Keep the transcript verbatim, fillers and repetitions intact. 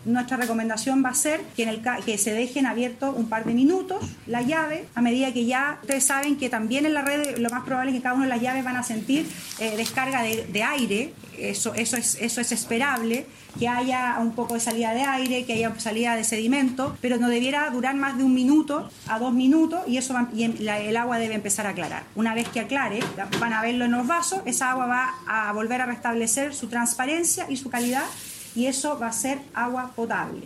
nuestra recomendación va a ser que, en el, que se dejen abiertos un par de minutos la llave, a medida que ya ustedes saben que también en la red lo más probable es que cada una de las llaves van a sentir eh, descarga de, de aire. Eso, eso, es, eso es esperable, que haya un poco de salida de aire, que haya salida de sedimento, pero no debiera durar más de un minuto a dos minutos y, eso va, y la, el agua debe empezar a aclarar. Una vez que aclare, van a verlo en los vasos, esa agua va a volver a restablecer su transparencia y su calidad y eso va a ser agua potable.